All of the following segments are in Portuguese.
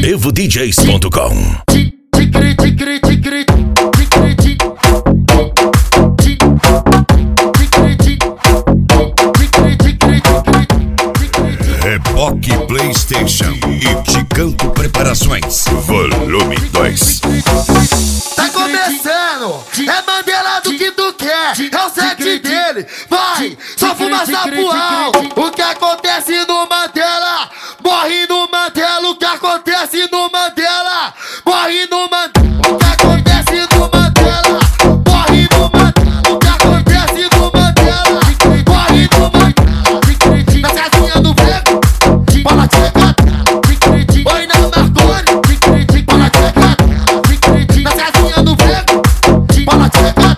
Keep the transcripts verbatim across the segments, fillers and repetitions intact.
Revo D Js ponto com. Reboque PlayStation e Ticanto Preparações, volume dois. Tá começando, é Mandela do que tu quer, é o set dele, vai, só fumaça pro alto. O que acontece no Mandela, morre no Mandela. O que acontece no Mandela, morre no Mandela. O que acontece no Mandela, morre no Mandela. O que acontece no Mandela, morre no Mandela. Na casinha do beco, bola tcheca. Oi na Marconi, bola tcheca. Na casinha do beco, bola tcheca.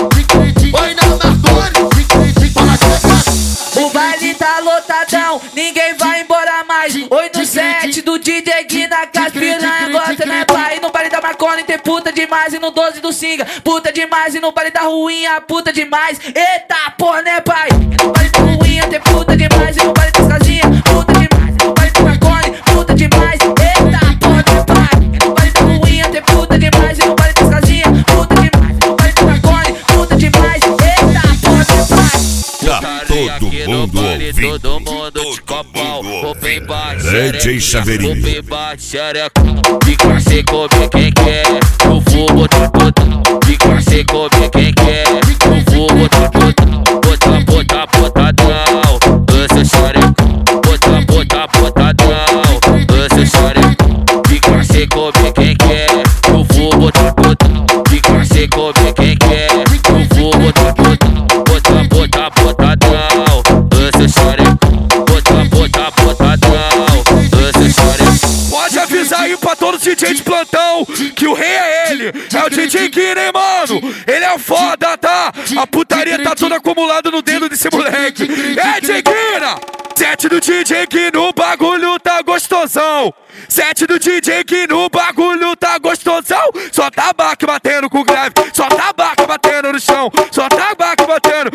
Oi na Marconi, bola tcheca. O baile tá lotadão, ninguém vai embora mais. Oi no set do D J Guina, que as piranha gosta, né pai? No baile da Marconi tem puta demais, e no doze do Singa puta demais, e no baile da Ruinha puta demais. Eita porra, né pai? E no baile da Ruinha tem puta demais, e no baile das casinhas puta demais, e no baile da Marconi puta demais. Eita porra, né pai? E no baile da Ruinha tem puta demais, e no baile das casinhas puta demais, e no baile da Marconi puta demais. Eita porra, né pai? Tá todo mundo ouvindo, todo mundo de copão, roupa embaixo, D J Chaveirinho. roupa embaixo, xerecão. Fica sem comer quem quer, eu vou botar botão. Fica sem comer quem quer, eu vou botar botão. Botar, botar, botadão, eu sou xerecão. Botar, botar, botadão, eu sou xerecão. Fica sem comer quem quer, eu vou botar botão. Fica sem comer quem quer, eu vou botar botão. Botar, botar, botadão, eu sou xerecão. Botar, botar, botadão, eu sou xerecão. Pode avisar aí pra todos os D Js de plantão que o rei é ele, é o D J Guina, hein, mano? Ele é foda, tá? A putaria tá toda acumulada no dedo desse moleque. É, D J Guina! Sete do D J Guina, o bagulho tá gostosão. Sete do D J Guina, o bagulho tá gostosão. Só tabaco batendo com grave, só tabaco batendo no chão, só tabaco batendo,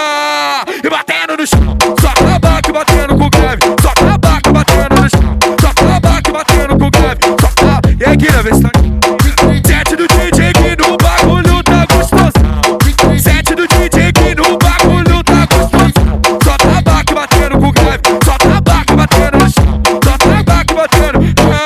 ah, e batendo no chão. Só tabaco batendo com grave, só tabaco batendo no chão, só tabaco batendo com grave, só tabaco. E aí, Guina, vê se tá. Sete do D J Guina, o bagulho tá gostosão. Sete do D J Guina, o bagulho tá gostosão. Só tabaco batendo com grave, só tabaco batendo no chão, só tabaco batendo,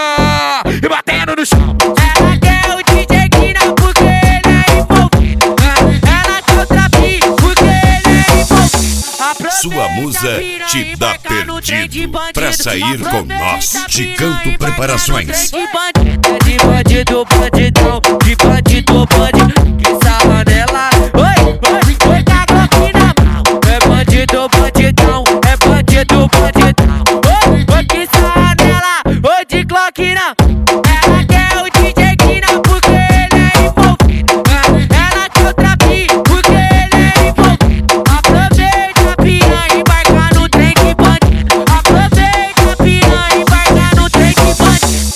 ah, e batendo no chão. Ela quer o D J Guina porque ele é envolvido. Ela quer o Trapi porque ele é envolvido. Sua musa te dá perdido pra sair com nós. Ticanto Preparações. De bandido, de bandido, bandidão, de bandido, bandido, que sarra nela. Oi, oi, oi, tá aqui na mão. É bandido, bandidão, é bandido, bandidão. Oi, oi, que sarra nela. Oi, de Glock não. Ela quer o D J Guina porque ele é envolvido. Ela quer o Trapi porque ele é envolvido. Aproveita a piranha, embarca no trem de bandido. Aproveita a piranha, embarca no trem de bandido.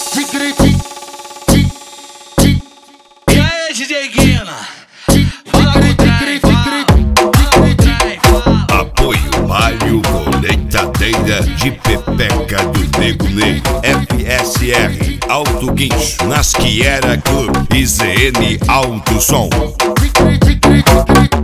E aí, D J Guina? Fala com o trem, fala, fala com o trem, fala. Apoio Mário Colheitadeira de Pepeca do Nego Ney, F S R Auto Guincho, Nasquiera Club e Z N Alto Som.